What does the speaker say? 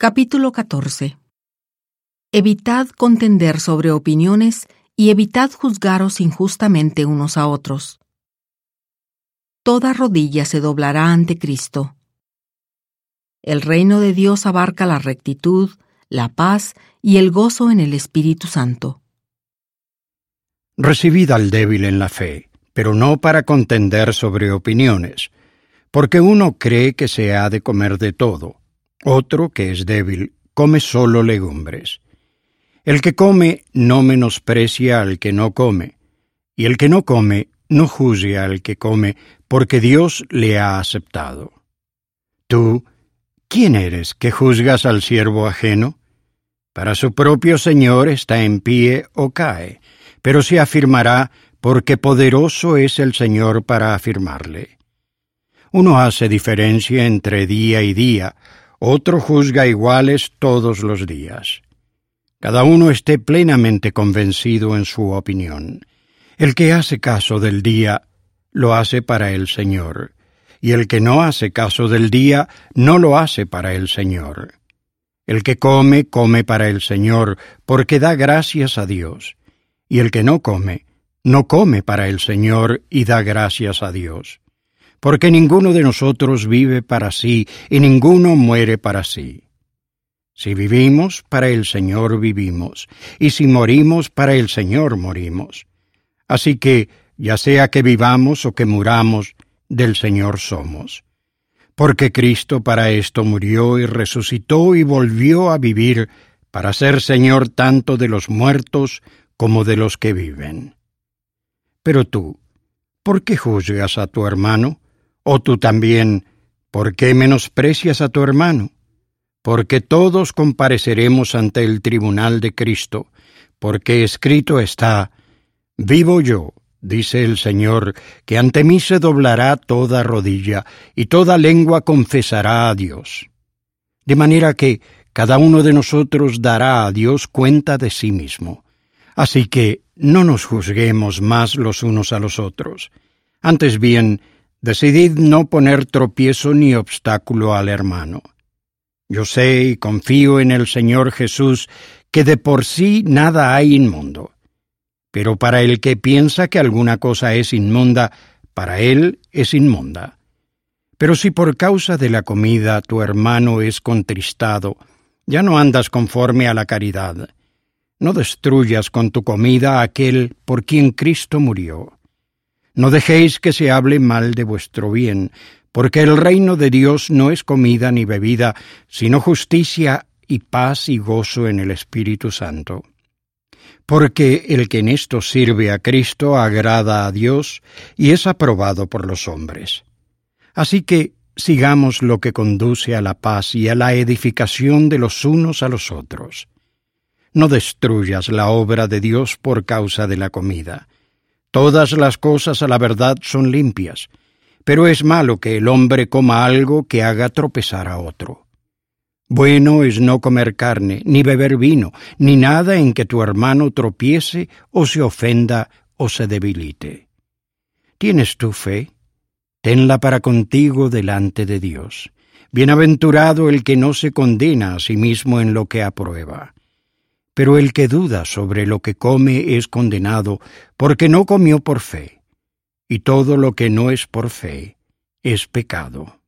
Capítulo 14. Evitad contender sobre opiniones y evitad juzgaros injustamente unos a otros. Toda rodilla se doblará ante Cristo. El reino de Dios abarca la rectitud, la paz y el gozo en el Espíritu Santo. Recibid al débil en la fe, pero no para contender sobre opiniones, porque uno cree que se ha de comer de todo, otro, que es débil, come solo legumbres. El que come no menosprecia al que no come, y el que no come no juzgue al que come, porque Dios le ha aceptado. Tú, ¿quién eres que juzgas al siervo ajeno? Para su propio Señor está en pie o cae, pero se afirmará porque poderoso es el Señor para afirmarle. Uno hace diferencia entre día y día, otro juzga iguales todos los días. Cada uno esté plenamente convencido en su opinión. El que hace caso del día, lo hace para el Señor, y el que no hace caso del día, no lo hace para el Señor. El que come, come para el Señor, porque da gracias a Dios, y el que no come, no come para el Señor y da gracias a Dios. Porque ninguno de nosotros vive para sí, y ninguno muere para sí. Si vivimos, para el Señor vivimos, y si morimos, para el Señor morimos. Así que, ya sea que vivamos o que muramos, del Señor somos. Porque Cristo para esto murió y resucitó y volvió a vivir, para ser Señor tanto de los muertos como de los que viven. Pero tú, ¿por qué juzgas a tu hermano? O tú también, ¿por qué menosprecias a tu hermano? Porque todos compareceremos ante el tribunal de Cristo, porque escrito está: vivo yo, dice el Señor, que ante mí se doblará toda rodilla, y toda lengua confesará a Dios. De manera que cada uno de nosotros dará a Dios cuenta de sí mismo. Así que no nos juzguemos más los unos a los otros. Antes bien, decidid no poner tropiezo ni obstáculo al hermano. Yo sé y confío en el Señor Jesús que de por sí nada hay inmundo. Pero para el que piensa que alguna cosa es inmunda, para él es inmunda. Pero si por causa de la comida tu hermano es contristado, ya no andas conforme a la caridad. No destruyas con tu comida a aquel por quien Cristo murió. No dejéis que se hable mal de vuestro bien, porque el reino de Dios no es comida ni bebida, sino justicia y paz y gozo en el Espíritu Santo. Porque el que en esto sirve a Cristo agrada a Dios y es aprobado por los hombres. Así que sigamos lo que conduce a la paz y a la edificación de los unos a los otros. No destruyas la obra de Dios por causa de la comida. Todas las cosas a la verdad son limpias, pero es malo que el hombre coma algo que haga tropezar a otro. Bueno es no comer carne, ni beber vino, ni nada en que tu hermano tropiece o se ofenda o se debilite. ¿Tienes tú fe? Tenla para contigo delante de Dios. Bienaventurado el que no se condena a sí mismo en lo que aprueba. Pero el que duda sobre lo que come es condenado, porque no comió por fe. Y todo lo que no es por fe es pecado.